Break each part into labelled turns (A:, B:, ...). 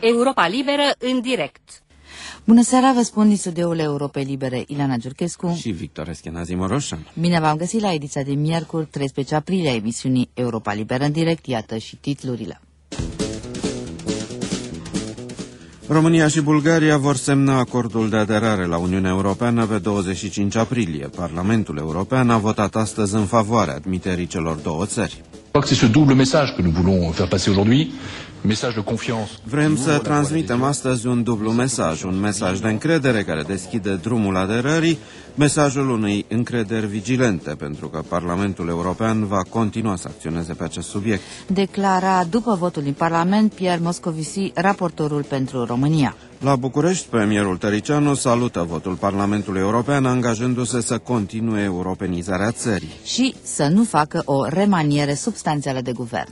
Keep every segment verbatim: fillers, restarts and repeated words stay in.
A: Europa Liberă în direct.
B: Bună seara, vă spun din studioul Europei Libere, Ileana Giurchescu
C: și Victor Eschenazi-Moroșan.
B: Bine v-am găsit la ediția de miercuri, treisprezece aprilie, a emisiunii Europa Liberă în direct. Iată și titlurile.
C: România și Bulgaria vor semna acordul de aderare la Uniunea Europeană pe douăzeci și cinci aprilie. Parlamentul European a votat astăzi în favoarea admiterii celor două țări. Vrem să transmitem astăzi un dublu mesaj, un mesaj de încredere care deschide drumul aderării, mesajul unei încrederi vigilente, pentru că Parlamentul European va continua să acționeze pe acest subiect.
B: Declara după votul din Parlament Pierre Moscovici, raportorul pentru România.
C: La București, premierul Tăricianu salută votul Parlamentului European, angajându-se să continue europenizarea țării
B: și să nu facă o remaniere substanțială de guvern.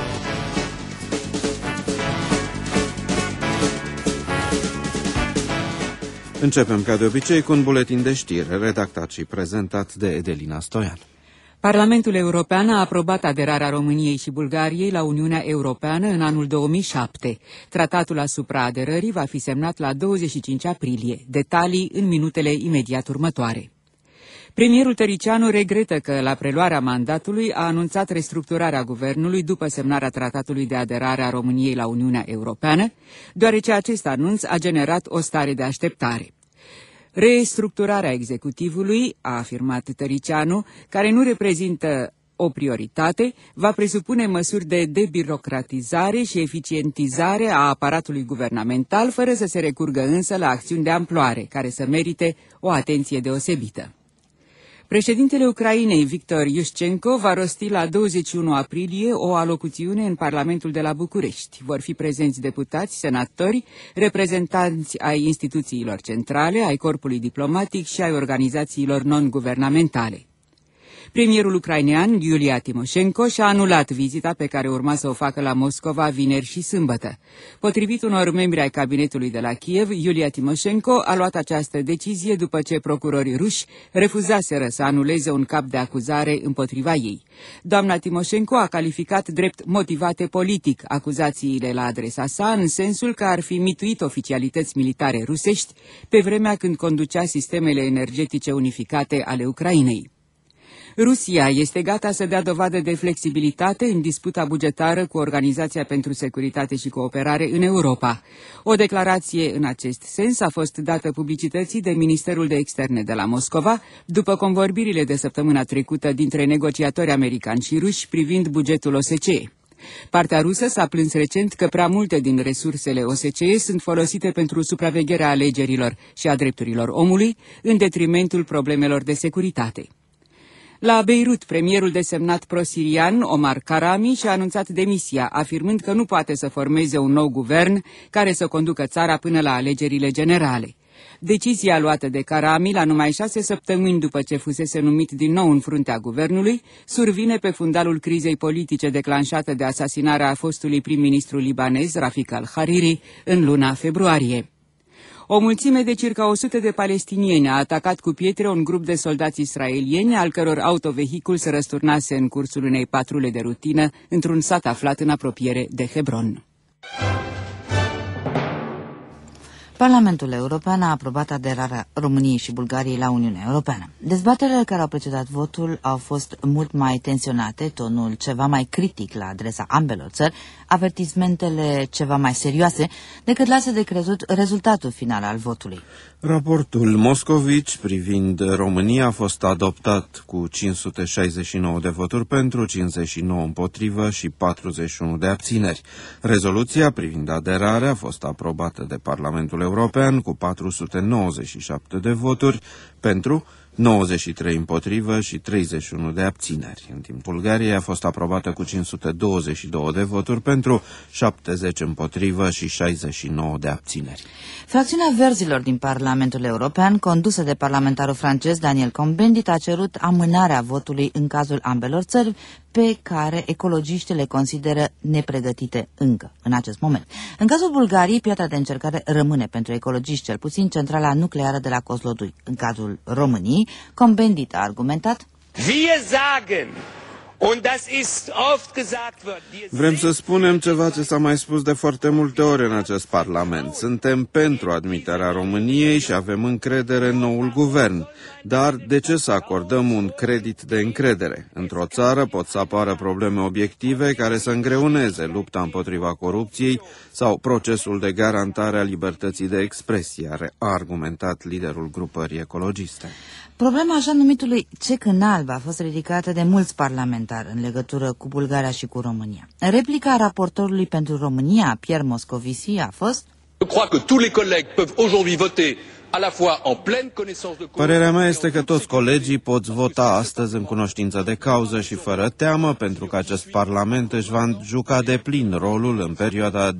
C: Începem ca de obicei cu un buletin de știri, redactat și prezentat de Edelina Stoian.
D: Parlamentul European a aprobat aderarea României și Bulgariei la Uniunea Europeană în anul două mii șapte. Tratatul asupra aderării va fi semnat la douăzeci și cinci aprilie. Detalii în minutele imediat următoare. Premierul Tăricianu regretă că la preluarea mandatului a anunțat restructurarea guvernului după semnarea tratatului de aderare a României la Uniunea Europeană, deoarece acest anunț a generat o stare de așteptare. Restructurarea executivului, a afirmat Tăricianu, care nu reprezintă o prioritate, va presupune măsuri de debirocratizare și eficientizare a aparatului guvernamental, fără să se recurgă însă la acțiuni de amploare, care să merite o atenție deosebită. Președintele Ucrainei, Victor Iușcenko, va rosti la douăzeci și unu aprilie o alocuțiune în Parlamentul de la București. Vor fi prezenți deputați, senatori, reprezentanți ai instituțiilor centrale, ai corpului diplomatic și ai organizațiilor non-guvernamentale. Premierul ucrainean, Iulia Timoșenko, și-a anulat vizita pe care urma să o facă la Moscova vineri și sâmbătă. Potrivit unor membri ai cabinetului de la Kiev, Iulia Timoșenko a luat această decizie după ce procurorii ruși refuzaseră să anuleze un cap de acuzare împotriva ei. Doamna Timoșenko a calificat drept motivate politic acuzațiile la adresa sa, în sensul că ar fi mituit oficialități militare rusești pe vremea când conducea sistemele energetice unificate ale Ucrainei. Rusia este gata să dea dovadă de flexibilitate în disputa bugetară cu Organizația pentru Securitate și Cooperare în Europa. O declarație în acest sens a fost dată publicității de Ministerul de Externe de la Moscova, după convorbirile de săptămâna trecută dintre negociatori americani și ruși privind bugetul O S C E. Partea rusă s-a plâns recent că prea multe din resursele O S C E sunt folosite pentru supravegherea alegerilor și a drepturilor omului, în detrimentul problemelor de securitate. La Beirut, premierul desemnat pro-sirian, Omar Karami, și-a anunțat demisia, afirmând că nu poate să formeze un nou guvern care să conducă țara până la alegerile generale. Decizia luată de Karami, la numai șase săptămâni după ce fusese numit din nou în fruntea guvernului, survine pe fundalul crizei politice declanșată de asasinarea fostului prim-ministru libanez, Rafik al-Hariri, în luna februarie. O mulțime de circa o sută de palestinieni a atacat cu pietre un grup de soldați israelieni, al căror autovehicul se răsturnase în cursul unei patrule de rutină într-un sat aflat în apropiere de Hebron.
B: Parlamentul European a aprobat aderarea României și Bulgariei la Uniunea Europeană. Dezbaterile care au precedat votul au fost mult mai tensionate, tonul ceva mai critic la adresa ambelor țări, avertismentele ceva mai serioase, decât lasă de crezut rezultatul final al votului.
C: Raportul Moscovici privind România a fost adoptat cu cinci sute șaizeci și nouă de voturi pentru, cincizeci și nouă împotrivă și patruzeci și unu de abțineri. Rezoluția privind aderarea a fost aprobată de Parlamentul European cu patru sute nouăzeci și șapte de voturi pentru, nouăzeci și trei împotrivă și treizeci și unu de abțineri. În timp Bulgaria a fost aprobată cu cinci sute douăzeci și două de voturi pentru, șaptezeci împotrivă și șaizeci și nouă de abțineri.
B: Fracțiunea Verzilor din Parlamentul European, condusă de parlamentarul francez Daniel Cohn-Bendit, a cerut amânarea votului în cazul ambelor țări, pe care ecologiștii le consideră nepregătite încă, în acest moment. În cazul Bulgariei, piatra de încercare rămâne pentru ecologiști, cel puțin centrala nucleară de la Kozlodui. În cazul României, Cohn-Bendit a argumentat:
E: Wir sagen,
C: Vrem să spunem ceva ce s-a mai spus de foarte multe ori în acest Parlament. Suntem pentru admiterea României și avem încredere în noul guvern. Dar de ce să acordăm un credit de încredere? Într-o țară pot să apară probleme obiective care să îngreuneze lupta împotriva corupției sau procesul de garantare a libertății de expresie, a argumentat liderul grupării ecologiste.
B: Problema așa numitului cec în alb a fost ridicată de mulți parlamentari în legătură cu Bulgaria și cu România. Replica raportorului pentru România, Pierre Moscovici, a fost:
C: Părerea mea este că toți colegii pot vota astăzi în cunoștință de cauză și fără teamă, pentru că acest Parlament își va juca de plin rolul în perioada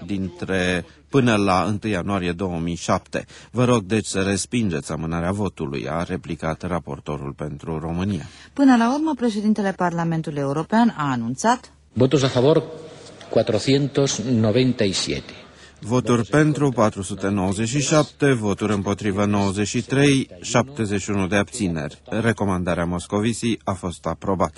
C: dintre până la întâi ianuarie două mii șapte. Vă rog deci să respingeți amânarea votului, a replicat raportorul pentru România.
B: Până la urmă, președintele Parlamentului European a anunțat:
E: Votos a favor patru sute nouăzeci și șapte.
C: Voturi pentru patru sute nouăzeci și șapte, voturi împotrivă nouăzeci și trei, șaptezeci și unu de abțineri. Recomandarea Moscovici a fost aprobată.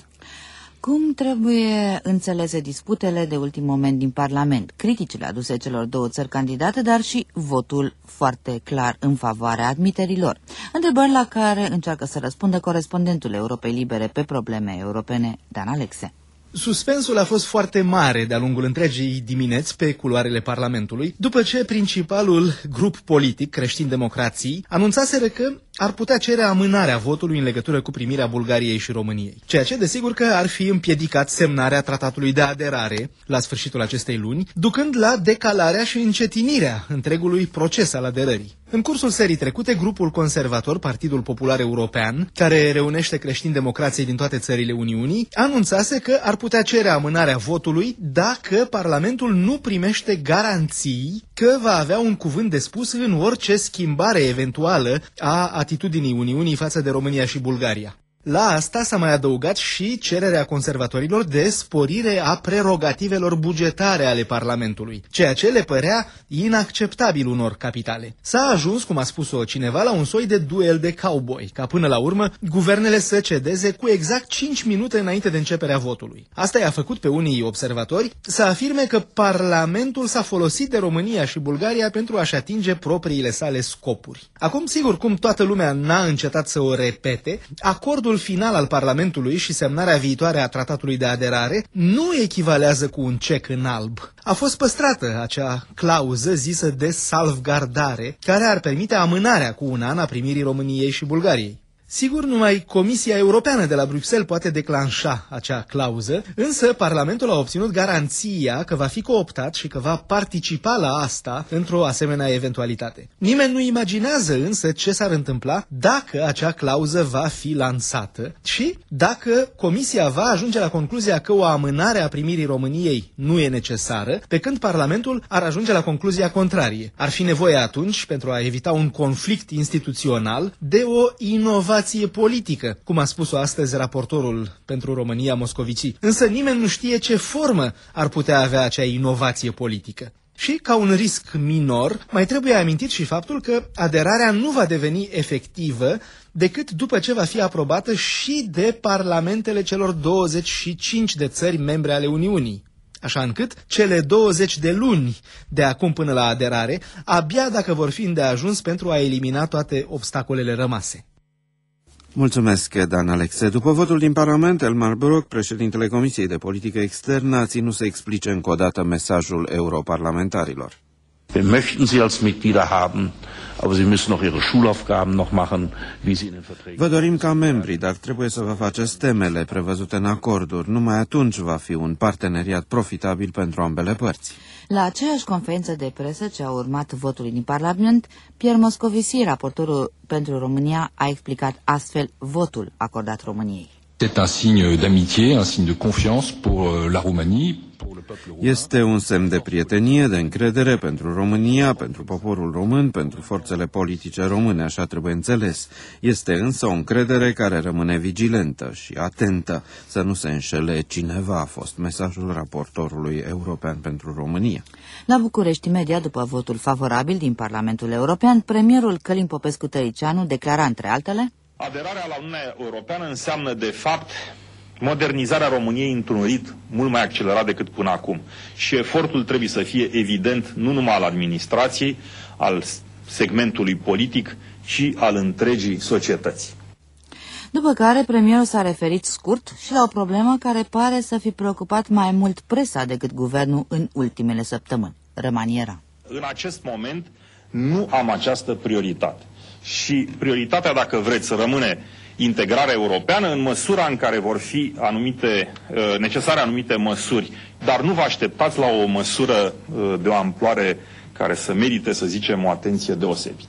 B: Cum trebuie înțelese disputele de ultim moment din Parlament, criticile aduse celor două țări candidate, dar și votul foarte clar în favoarea admiterilor? Întrebări la care încearcă să răspundă corespondentul Europei Libere pe probleme europene, Dan Alexe.
F: Suspensul a fost foarte mare de-a lungul întregii dimineți pe culoarele Parlamentului, după ce principalul grup politic, Creștin-Democrații, anunțaseră că ar putea cere amânarea votului în legătură cu primirea Bulgariei și României, ceea ce desigur că ar fi împiedicat semnarea tratatului de aderare la sfârșitul acestei luni, ducând la decalarea și încetinirea întregului proces al aderării. În cursul serii trecute, grupul conservator, Partidul Popular European, care reunește creștini-democrații din toate țările Uniunii, anunțase că ar putea cere amânarea votului dacă Parlamentul nu primește garanții că va avea un cuvânt de spus în orice schimbare eventuală a atitudinii Uniunii față de România și Bulgaria. La asta s-a mai adăugat și cererea conservatorilor de sporire a prerogativelor bugetare ale Parlamentului, ceea ce le părea inacceptabil unor capitale. S-a ajuns, cum a spus-o cineva, la un soi de duel de cowboy, ca până la urmă guvernele să cedeze cu exact cinci minute înainte de începerea votului. Asta i-a făcut pe unii observatori să afirme că Parlamentul s-a folosit de România și Bulgaria pentru a-și atinge propriile sale scopuri. Acum, sigur, cum toată lumea n-a încetat să o repete, acordul final al Parlamentului și semnarea viitoare a tratatului de aderare nu echivalează cu un cec în alb. A fost păstrată acea clauză zisă de salvgardare, care ar permite amânarea cu un an a primirii României și Bulgariei. Sigur, numai Comisia Europeană de la Bruxelles poate declanșa acea clauză, însă Parlamentul a obținut garanția că va fi cooptat și că va participa la asta într-o asemenea eventualitate. Nimeni nu imaginează însă ce s-ar întâmpla dacă acea clauză va fi lansată și dacă Comisia va ajunge la concluzia că o amânare a primirii României nu e necesară, pe când Parlamentul ar ajunge la concluzia contrarie. Ar fi nevoie atunci, pentru a evita un conflict instituțional, de o inovație politică, cum a spus-o astăzi raportorul pentru România, Moscovici. Însă nimeni nu știe ce formă ar putea avea acea inovație politică. Și, ca un risc minor, mai trebuie amintit și faptul că aderarea nu va deveni efectivă decât după ce va fi aprobată și de parlamentele celor douăzeci și cinci de țări membre ale Uniunii. Așa încât cele douăzeci de luni de acum până la aderare, abia dacă vor fi îndeajuns pentru a elimina toate obstacolele rămase.
C: Mulțumesc, Dan Alexe. După votul din Parlament, Elmar Brok, președintele Comisiei de Politică Externă, a ținut să explice încă o dată mesajul europarlamentarilor.
G: Wir möchten Sie als Mitglieder haben, aber Sie müssen noch Ihre Schulaufgaben noch machen, wie Sie in den Verträgen.
C: Vă dorim ca membri, dar trebuie să vă faceți temele prevăzute în acorduri. Numai atunci va fi un parteneriat profitabil pentru ambele părți.
B: La aceeași conferință de presă ce a urmat votului din Parlament, Pierre Moscovici, raportorul pentru România, a explicat astfel votul acordat României.
H: C'est un signe d'amitié, un signe de confiance pour la Roumanie.
C: Este un semn de prietenie, de încredere pentru România, pentru poporul român, pentru forțele politice române, așa trebuie înțeles. Este însă o încredere care rămâne vigilentă și atentă să nu se înșele cineva, a fost mesajul raportorului european pentru România.
B: La București, imediat după votul favorabil din Parlamentul European, premierul Călin Popescu-Tăriceanu declara, între altele:
I: aderarea la Uniunea Europeană înseamnă, de fapt, modernizarea României într-un ritm mult mai accelerat decât până acum. Și efortul trebuie să fie evident nu numai al administrației, al segmentului politic, ci al întregii societăți.
B: După care, premierul s-a referit scurt și la o problemă care pare să fi preocupat mai mult presa decât guvernul în ultimele săptămâni: rămaniera.
I: În acest moment nu am această prioritate. Și prioritatea, dacă vreți, să rămâne integrarea europeană în măsura în care vor fi anumite, necesare anumite măsuri. Dar nu vă așteptați la o măsură de o amploare care să merite, să zicem, o atenție deosebită.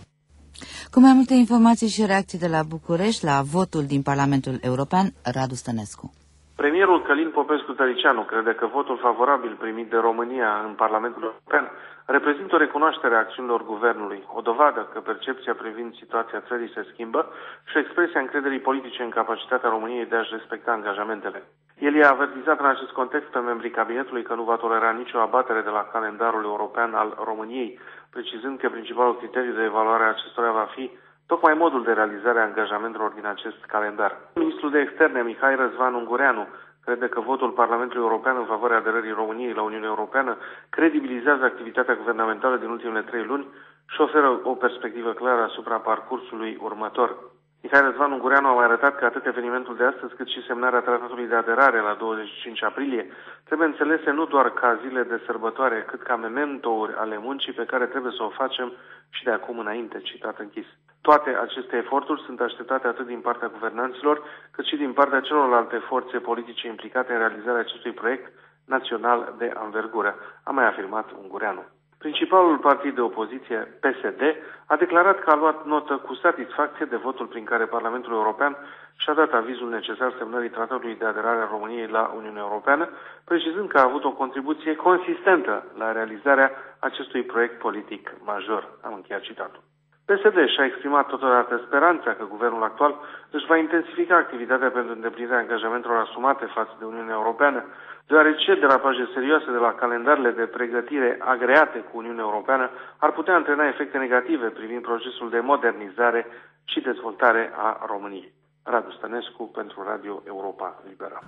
B: Cu mai multe informații și reacții de la București la votul din Parlamentul European, Radu Stănescu.
J: Premierul Călin Popescu-Tăricianu crede că votul favorabil primit de România în Parlamentul European reprezintă o recunoaștere a acțiunilor guvernului, o dovadă că percepția privind situația țării se schimbă și expresia încrederii politice în capacitatea României de a-și respecta angajamentele. El i-a avertizat în acest context pe membrii cabinetului că nu va tolera nicio abatere de la calendarul european al României, precizând că principalul criteriu de evaluare a acestora va fi tocmai modul de realizare a angajamentelor din acest calendar. Ministrul de Externe, Mihai Răzvan Ungureanu, crede că votul Parlamentului European în favoarea aderării României la Uniunea Europeană credibilizează activitatea guvernamentală din ultimele trei luni și oferă o perspectivă clară asupra parcursului următor. Mihai Răzvan Ungureanu a mai arătat că atât evenimentul de astăzi cât și semnarea tratatului de aderare la douăzeci și cinci aprilie trebuie înțelese nu doar ca zile de sărbătoare, cât ca mementouri ale muncii pe care trebuie să o facem și de acum înainte, citat închis. Toate aceste eforturi sunt așteptate atât din partea guvernanților, cât și din partea celorlalte forțe politice implicate în realizarea acestui proiect național de anvergură, a mai afirmat Ungureanu. Principalul partid de opoziție, P S D, a declarat că a luat notă cu satisfacție de votul prin care Parlamentul European și-a dat avizul necesar semnării tratatului de aderare a României la Uniunea Europeană, precizând că a avut o contribuție consistentă la realizarea acestui proiect politic major. Am încheiat citatul. P S D și-a exprimat totodată speranța că guvernul actual își va intensifica activitatea pentru îndeplinirea angajamentelor asumate față de Uniunea Europeană, deoarece derapaje serioase de la calendarele de pregătire agreate cu Uniunea Europeană ar putea antrena efecte negative privind procesul de modernizare și dezvoltare a României. Radu Stănescu pentru Radio Europa Liberă.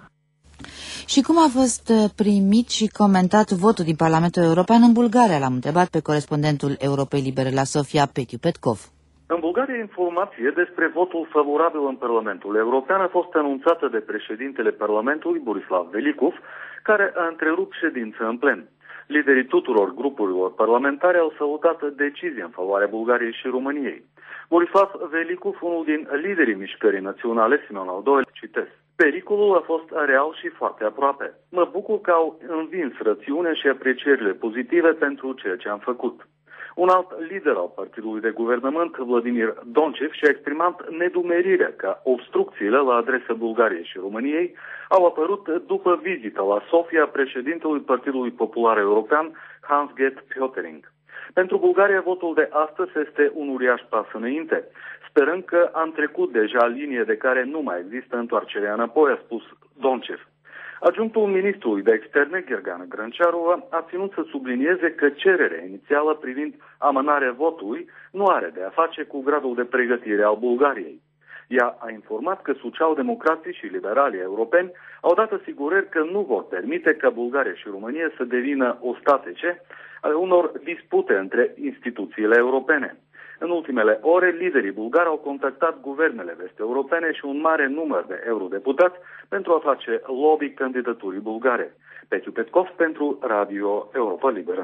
B: Și cum a fost primit și comentat votul din Parlamentul European în Bulgaria? L-am întrebat pe corespondentul Europei Libere la Sofia, Petiu Petkov.
K: În Bulgaria, informație despre votul favorabil în Parlamentul European a fost anunțată de președintele Parlamentului, Borislav Velikov, care a întrerupt ședința în plen. Liderii tuturor grupurilor parlamentare au salutat decizia în favoarea Bulgariei și României. Borislav Velikov, unul din liderii mișcării naționale, Simeon al doilea, citesc: pericolul a fost real și foarte aproape. Mă bucur că au învins rațiunea și aprecierile pozitive pentru ceea ce am făcut. Un alt lider al partidului de guvernământ, Vladimir Doncev, și-a exprimat nedumerirea că obstrucțiile la adresa Bulgariei și României au apărut după vizita la Sofia președintelui Partidului Popular European, Hans-Gert Pöttering. Pentru Bulgaria, votul de astăzi este un uriaș pas înainte, sperând că am trecut deja linie de care nu mai există întoarcerea înapoi, a spus Doncev. Adjunctul ministrului de externe, Ghergana Grănciarova, a ținut să sublinieze că cererea inițială privind amânarea votului nu are de a face cu gradul de pregătire al Bulgariei. Ea a informat că socialdemocrații și liberalii europeni au dat asigurări că nu vor permite ca Bulgaria și România să devină ostatece ale unor dispute între instituțiile europene. În ultimele ore, liderii bulgari au contactat guvernele vest-europene și un mare număr de eurodeputați pentru a face lobby candidaturii bulgare. Petiu Petkov pentru Radio Europa Liberă.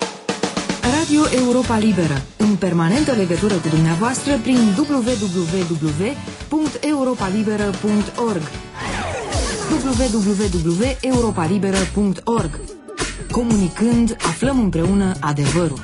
L: Radio Europa Liberă, în permanentă legătură cu dumneavoastră prin w w w punct europa liberă punct org w w w punct europa liberă punct org. Comunicând, aflăm împreună adevărul.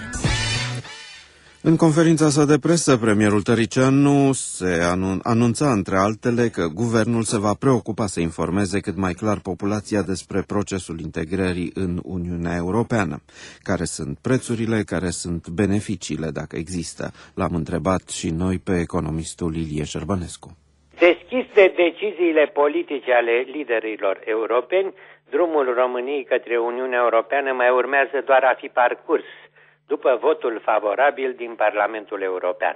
C: În conferința sa de presă, premierul Tăricianu se anun- anunța, între altele, că guvernul se va preocupa să informeze cât mai clar populația despre procesul integrării în Uniunea Europeană. Care sunt prețurile, care sunt beneficiile, dacă există? L-am întrebat și noi pe economistul Ilie Șerbănescu.
M: Deschis de deciziile politice ale liderilor europeni, drumul României către Uniunea Europeană mai urmează doar a fi parcurs după votul favorabil din Parlamentul European.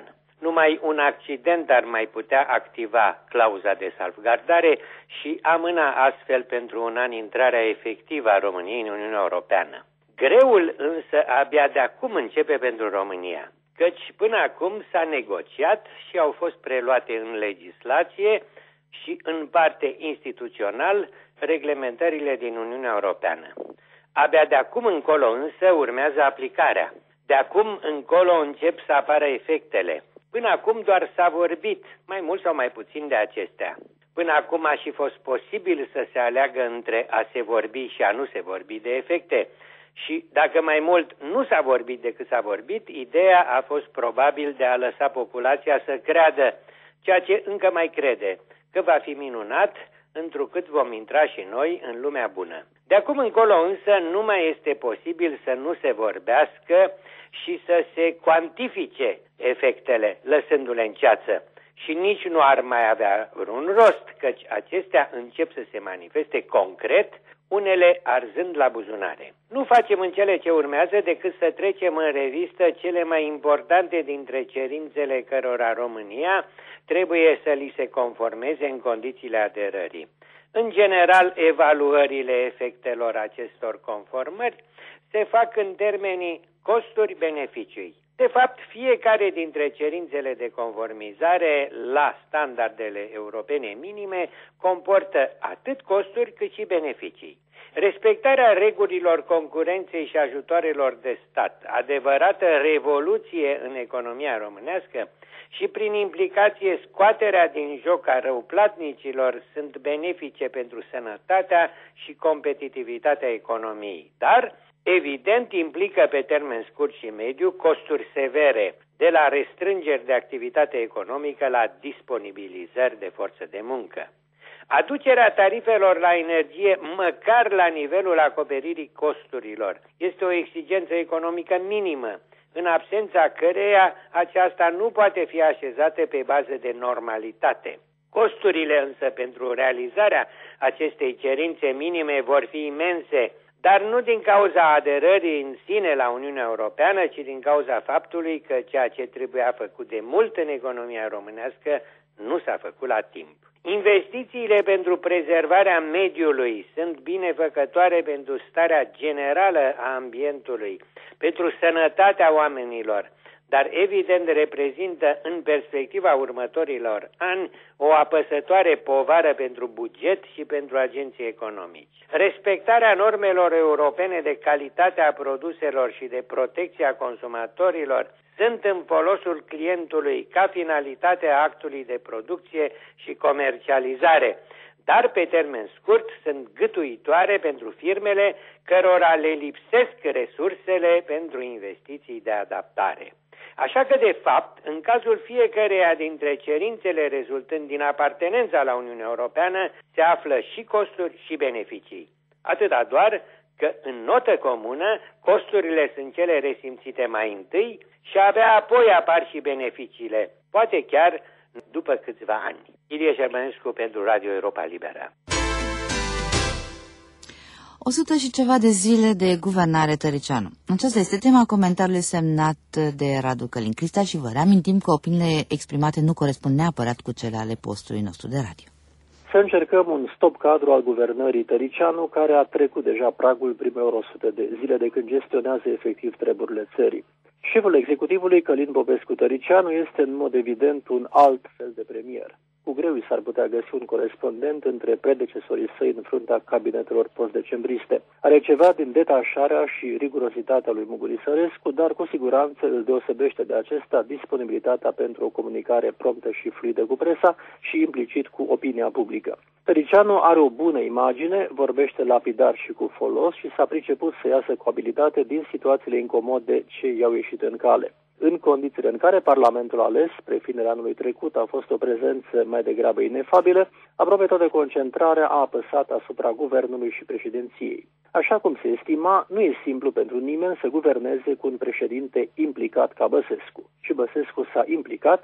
M: Numai un accident ar mai putea activa clauza de salvgardare și amâna astfel pentru un an intrarea efectivă a României în Uniunea Europeană. Greul însă abia de acum începe pentru România, căci până acum s-a negociat și au fost preluate în legislație și în parte instituțional reglementările din Uniunea Europeană. Abia de acum încolo însă urmează aplicarea. De acum încolo încep să apară efectele. Până acum doar s-a vorbit, mai mult sau mai puțin, de acestea. Până acum a și fost posibil să se aleagă între a se vorbi și a nu se vorbi de efecte. Și dacă mai mult nu s-a vorbit decât s-a vorbit, ideea a fost probabil de a lăsa populația să creadă, ceea ce încă mai crede, că va fi minunat, întrucât vom intra și noi în lumea bună. De acum încolo însă nu mai este posibil să nu se vorbească și să se cuantifice efectele, lăsându-le în ceață. Și nici nu ar mai avea vreun rost, căci acestea încep să se manifeste concret, unele arzând la buzunare. Nu facem în cele ce urmează decât să trecem în revistă cele mai importante dintre cerințele cărora România trebuie să li se conformeze în condițiile aderării. În general, evaluările efectelor acestor conformări se fac în termenii costuri-beneficii. De fapt, fiecare dintre cerințele de conformizare la standardele europene minime comportă atât costuri cât și beneficii. Respectarea regulilor concurenței și ajutoarelor de stat, adevărată revoluție în economia românească, și prin implicație scoaterea din joc a răuplatnicilor sunt benefice pentru sănătatea și competitivitatea economiei. Dar, evident, implică pe termen scurt și mediu costuri severe, de la restrângeri de activitate economică la disponibilizări de forță de muncă. Aducerea tarifelor la energie măcar la nivelul acoperirii costurilor este o exigență economică minimă, în absența căreia aceasta nu poate fi așezată pe bază de normalitate. Costurile însă pentru realizarea acestei cerințe minime vor fi imense, dar nu din cauza aderării în sine la Uniunea Europeană, ci din cauza faptului că ceea ce trebuia făcut de mult în economia românească nu s-a făcut la timp. Investițiile pentru prezervarea mediului sunt binefăcătoare pentru starea generală a ambientului, pentru sănătatea oamenilor, dar evident reprezintă în perspectiva următorilor ani o apăsătoare povară pentru buget și pentru agenții economici. Respectarea normelor europene de calitate a produselor și de protecție a consumatorilor sunt în folosul clientului ca finalitate a actului de producție și comercializare, dar pe termen scurt sunt gâtuitoare pentru firmele cărora le lipsesc resursele pentru investiții de adaptare. Așa că, de fapt, în cazul fiecăreia dintre cerințele rezultând din apartenența la Uniunea Europeană, se află și costuri și beneficii. Atâta doar că, în notă comună, costurile sunt cele resimțite mai întâi și abia apoi apar și beneficiile, poate chiar după câțiva ani. Ilie Șermănescu pentru Radio Europa Liberă.
B: O sută și ceva de zile de guvernare Tăricianu. Aceasta este tema comentariului semnat de Radu Călin Cristea și vă reamintim că opiniile exprimate nu corespund neapărat cu cele ale postului nostru de radio.
N: Să încercăm un stop cadru al guvernării Tăricianu, care a trecut deja pragul primelor o sută de zile de când gestionează efectiv treburile țării. Șeful executivului, Călin Popescu Tăricianu, este în mod evident un alt fel de premier. Cu greu i s-ar putea găsi un corespondent între predecesorii săi în fruntea cabinetelor post-decembriste. Are ceva din detașarea și rigurozitatea lui Mugur Isărescu, dar cu siguranță îl deosebește de acesta disponibilitatea pentru o comunicare promptă și fluidă cu presa și implicit cu opinia publică. Tăricianu are o bună imagine, vorbește lapidar și cu folos și s-a priceput să iasă cu abilitate din situațiile incomode ce i-au ieșit în cale. În condițiile în care Parlamentul ales, spre finele anului trecut, a fost o prezență mai degrabă inefabilă, aproape toată concentrarea a apăsat asupra guvernului și președinției. Așa cum se estima, nu e simplu pentru nimeni să guverneze cu un președinte implicat ca Băsescu. Și Băsescu s-a implicat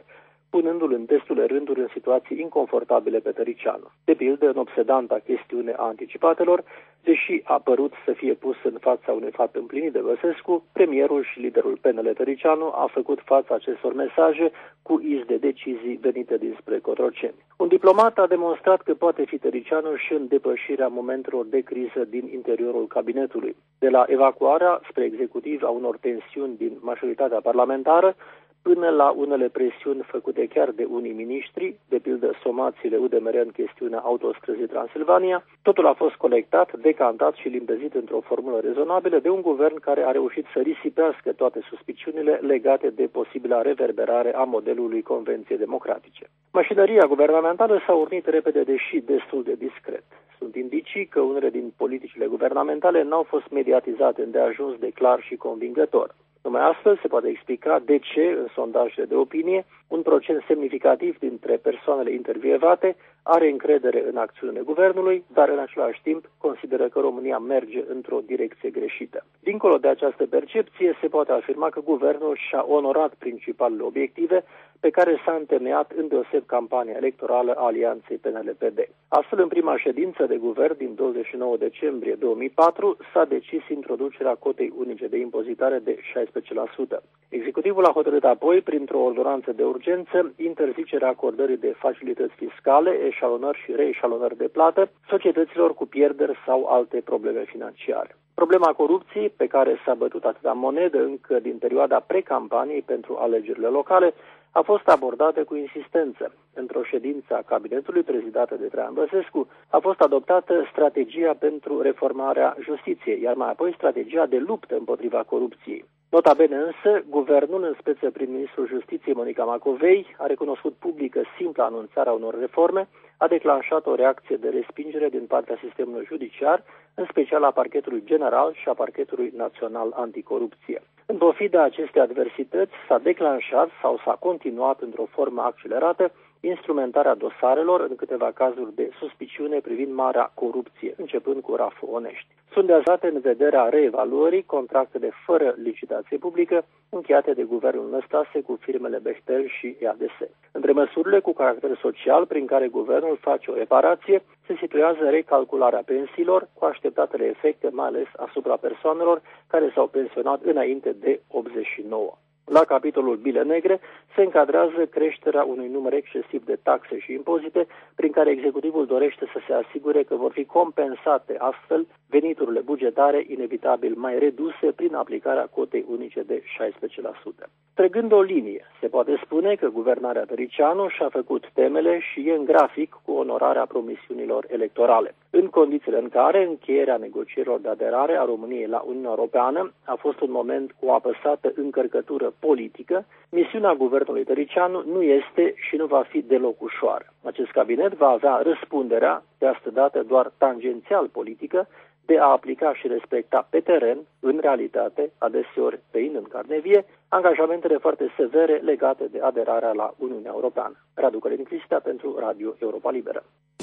N: punându-l în destule rânduri în situații inconfortabile pe Tăricianu. De pildă, în obsedanta chestiune a anticipatelor, deși a părut să fie pus în fața unui fapt împlinit de Băsescu, premierul și liderul P N L Tăricianu a făcut față acestor mesaje cu iz de decizii venite dinspre Cotroceni. Un diplomat a demonstrat că poate fi Tăricianu și în depășirea momentelor de criză din interiorul cabinetului, de la evacuarea spre executiv a unor tensiuni din majoritatea parlamentară, până la unele presiuni făcute chiar de unii miniștri, de pildă somațiile U D M R în chestiunea autostrăzii Transilvania, totul a fost colectat, decantat și limpezit într-o formulă rezonabilă de un guvern care a reușit să risipească toate suspiciunile legate de posibila reverberare a modelului Convenției Democratice. Mașinăria guvernamentală s-a urnit repede, deși destul de discret. Sunt indicii că unele din politicile guvernamentale n-au fost mediatizate îndeajuns de clar și convingător. Numai astfel se poate explica de ce, în sondajele de opinie, un procent semnificativ dintre persoanele intervievate are încredere în acțiunile guvernului, dar în același timp consideră că România merge într-o direcție greșită. Dincolo de această percepție, se poate afirma că guvernul și-a onorat principalele obiective pe care s-a întemeiat îndeoseb campania electorală a alianței P N L P D. Astfel, în prima ședință de guvern din douăzeci și nouă decembrie două mii patru s-a decis introducerea cotei unice de impozitare de șaisprezece la sută. Executivul a hotărât apoi, printr-o ordonanță de urgență, interzicerea acordării de facilități fiscale, eșalonări și reeșalonări de plată societăților cu pierderi sau alte probleme financiare. Problema corupției, pe care s-a bătut atâta monedă încă din perioada precampaniei pentru alegerile locale, a fost abordată cu insistență. Într-o ședință a cabinetului prezidată de Traian Băsescu a fost adoptată strategia pentru reformarea justiției, iar mai apoi strategia de luptă împotriva corupției. Nota bene însă, guvernul, în speță prin ministrul Justiției Monica Macovei, a recunoscut public că simpla anunțarea unor reforme a declanșat o reacție de respingere din partea sistemului judiciar, în special a Parchetului General și a Parchetului Național Anticorupție. În pofida acestei adversități s-a declanșat sau s-a continuat într-o formă accelerată instrumentarea dosarelor în câteva cazuri de suspiciune privind marea corupție, începând cu Rafu Onești. Sunt deazate în vederea reevaluării contractele fără licitație publică încheiate de guvernul Năstase cu firmele Bechtel și E A D S. Între măsurile cu caracter social prin care guvernul face o reparație se situează recalcularea pensiilor cu așteptatele efecte, mai ales asupra persoanelor care s-au pensionat înainte de optzeci și nouă. La capitolul bile negre se încadrează creșterea unui număr excesiv de taxe și impozite, prin care executivul dorește să se asigure că vor fi compensate astfel veniturile bugetare inevitabil mai reduse prin aplicarea cotei unice de șaisprezece la sută. Trăgând o linie, se poate spune că guvernarea Tăricianu și-a făcut temele și e în grafic cu onorarea promisiunilor electorale. În condițiile în care încheierea negocierilor de aderare a României la Uniunea Europeană a fost un moment cu o apăsată încărcătură politică, misiunea guvernului Tăricianu nu este și nu va fi deloc ușoară. Acest cabinet va avea răspunderea, de astă dată doar tangențial politică, de a aplica și respecta pe teren, în realitate, adeseori tăind în carne vie, angajamentele foarte severe legate de aderarea la Uniunea Europeană. Radu Călin Cristea pentru Radio Europa Liberă.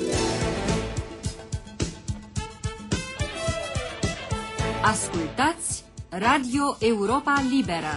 A: Ascultați Radio Europa Liberă.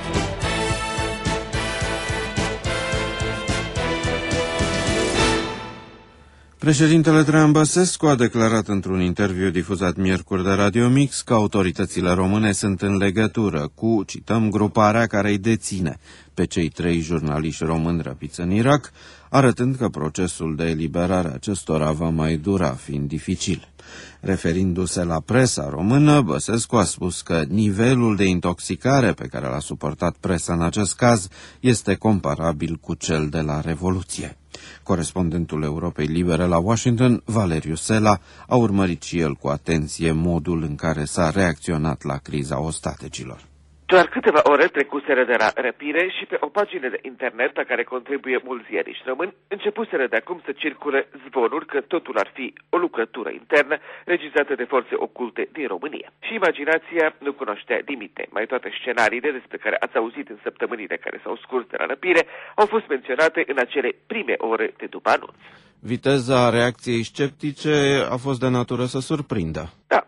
C: Președintele Traian Băsescu a declarat într-un interviu difuzat miercuri de Radio Mix că autoritățile române sunt în legătură cu, cităm, gruparea care îi deține pe cei trei jurnaliști români răpiți în Irak, arătând că procesul de eliberare a acestora va mai dura, fiind dificil. Referindu-se la presa română, Băsescu a spus că nivelul de intoxicare pe care l-a suportat presa în acest caz este comparabil cu cel de la Revoluție. Corespondentul Europei Libere la Washington, Valeriu Sela, a urmărit și el cu atenție modul în care s-a reacționat la criza ostatecilor.
O: Doar câteva ore trecuseră de la răpire și pe o pagină de internet la care contribuie mulți ziariști români, începuseră de acum să circule zvonuri că totul ar fi o lucrătură internă regizată de forțe oculte din România. Și imaginația nu cunoștea limite. Mai toate scenariile despre care ați auzit în săptămânile care s-au scurs de la răpire au fost menționate în acele prime ore de după anunț.
C: Viteza reacției sceptice a fost de natură să surprindă.
O: Da,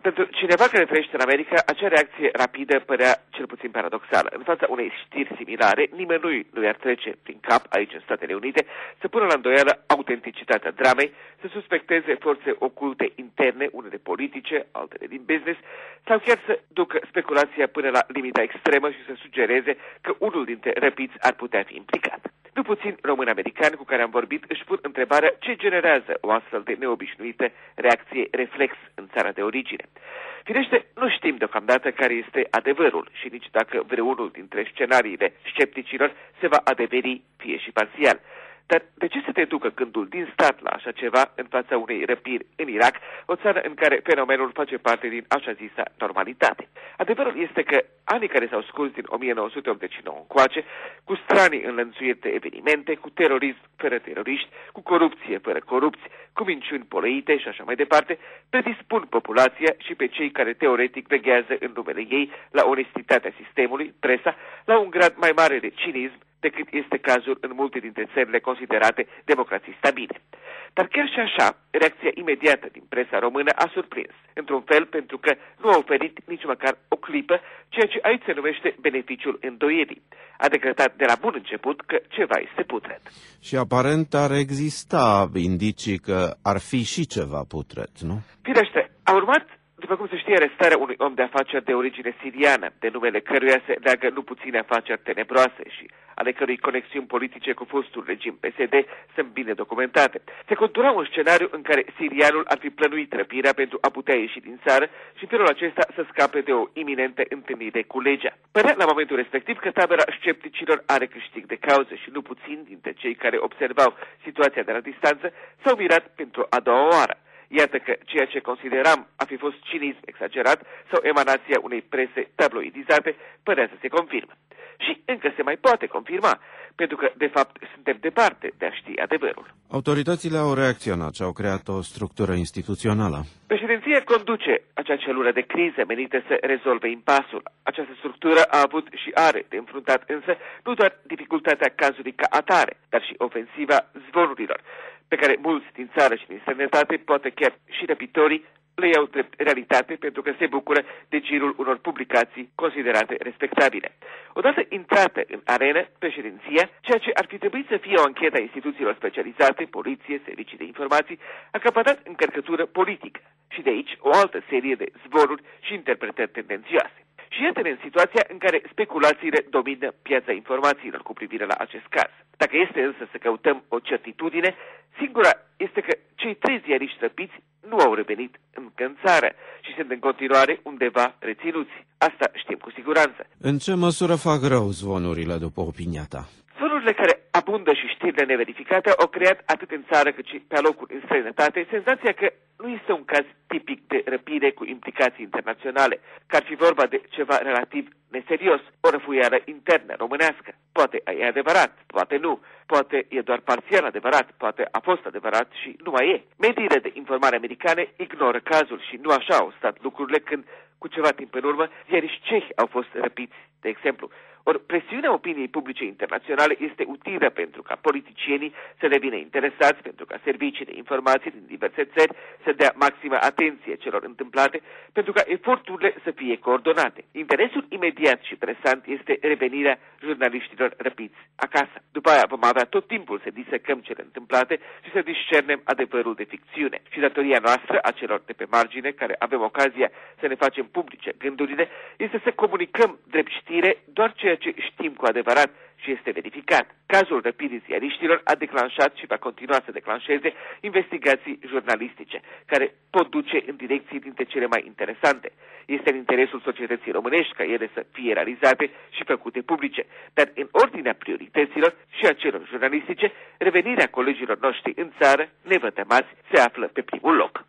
O: Pentru cineva care trăiește în America, acea reacție rapidă părea cel puțin paradoxală. În fața unei știri similare, nimănui nu i-ar trece prin cap, aici în Statele Unite, să pună la îndoială autenticitatea dramei, să suspecteze forțe oculte interne, unele politice, altele din business, sau chiar să ducă speculația până la limita extremă și să sugereze că unul dintre răpiți ar putea fi implicat. Nu puțin români americani cu care am vorbit își pun întrebarea ce generează o astfel de neobișnuită reacție reflex în țara de origine. Firește, nu știm deocamdată care este adevărul și nici dacă vreunul dintre scenariile scepticilor se va adeveri, fie și parțial. Dar de ce să te ducă gândul din start la așa ceva în fața unei răpiri în Irak, o țară în care fenomenul face parte din așa zisa normalitate? Adevărul este că anii care s-au scurs din o mie nouă sute optzeci și nouă încoace, cu stranii înlănțuiri de evenimente, cu terorism fără teroriști, cu corupție fără corupți, cu minciuni polăite și așa mai departe, predispun populația și pe cei care teoretic veghează în numele ei la onestitatea sistemului, presa, la un grad mai mare de cinism decât este cazul în multe dintre țările considerate democrații stabile. Dar chiar și așa, reacția imediată din presa română a surprins, într-un fel pentru că nu a oferit nici măcar o clipă, ceea ce aici se numește beneficiul îndoierii. A decretat de la bun început că ceva este putred.
C: Și aparent ar exista indicii că ar fi și ceva putred, nu?
O: Firește, a urmat, după cum se știe, arestarea unui om de afaceri de origine siriană, de numele căruia se leagă nu puține afaceri tenebroase și ale cărui conexiuni politice cu fostul regim P S D sunt bine documentate. Se contura un scenariu în care sirianul ar fi plănuit răpirea pentru a putea ieși din țară și în felul acesta să scape de o iminentă întâlnire cu legea. Părea la momentul respectiv că tabăra scepticilor are câștig de cauză și nu puțin dintre cei care observau situația de la distanță s-au mirat pentru a doua oară. Iată că ceea ce consideram a fi fost cinism exagerat sau emanația unei prese tabloidizate părea să se confirmă. Și încă se mai poate confirma, pentru că, de fapt, suntem departe de a ști adevărul.
C: Autoritățile au reacționat și au creat o structură instituțională.
O: Președinția conduce acea celulă de criză menită să rezolve impasul. Această structură a avut și are de înfruntat însă nu doar dificultatea cazului ca atare, dar și ofensiva zvonurilor, pe care mulți din țară și din străinătate, poate chiar și răpitorii, le iau drept realitate pentru că se bucură de girul unor publicații considerate respectabile. Odată intrată în arenă, președinția, ceea ce ar fi trebuit să fie o anchetă a instituțiilor specializate, poliție, servicii de informații, a căpătat încărcătură politică și de aici o altă serie de zvonuri și interpretări tendențioase. Și iată-ne în situația în care speculațiile domină piața informațiilor cu privire la acest caz. Dacă este însă să căutăm o certitudine, singura este că cei trei ziariști răpiți nu au revenit încă în țară și sunt în continuare undeva reținuți. Asta știm cu siguranță.
C: În ce măsură fac rău zvonurile, după opinia ta?
O: Zvonurile care abundă și știrile neverificate au creat atât în țară cât și pe alocuri în străinătate senzația că nu este un caz tipic de răpire cu implicații internaționale, că ar fi vorba de ceva relativ neserios, o răfuială internă românească. Poate e adevărat, poate nu, poate e doar parțial adevărat, poate a fost adevărat și nu mai e. Mediile de informare americane ignoră cazul și nu așa au stat lucrurile când, cu ceva timp în urmă, ziariști cehi au fost răpiți, de exemplu. Ori presiunea opiniei publice internaționale este utilă pentru ca politicienii să devină interesați, pentru ca servicii de informații din diverse țări să dea maximă atenție celor întâmplate, pentru ca eforturile să fie coordonate. Interesul imediat și presant este revenirea jurnaliștilor răpiți acasă. După aia vom avea tot timpul să disecăm cele întâmplate și să discernem adevărul de ficțiune. Și datoria noastră, a celor de pe margine, care avem ocazia să ne facem publice gândurile, este să comunicăm drept știre doar ceea ce știm cu adevărat și este verificat. Cazul răpirii ziariștilor a declanșat și va continua să declanșeze investigații jurnalistice, care pot duce în direcții dintre cele mai interesante. Este în interesul societății românești ca ele să fie realizate și făcute publice, dar în ordinea priorităților și a celor jurnalistice, revenirea colegilor noștri în țară, nevătămați, se află pe primul loc.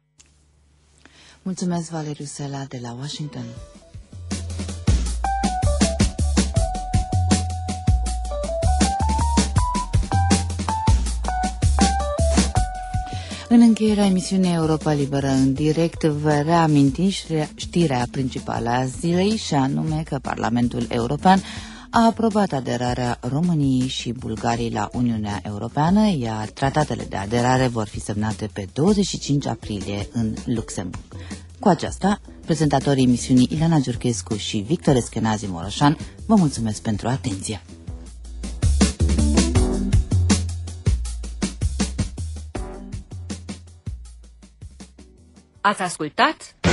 B: Mulțumesc, Valeriu Sela de la Washington. În încheierea emisiunii Europa Liberă în direct, vă reamintim știrea principală a zilei, și anume că Parlamentul European a aprobat aderarea României și Bulgariei la Uniunea Europeană, iar tratatele de aderare vor fi semnate pe douăzeci și cinci aprilie în Luxemburg. Cu aceasta, prezentatorii emisiunii Ileana Giurchescu și Victor Eschenazi Moroșan vă mulțumesc pentru atenție.
A: Ați ascultat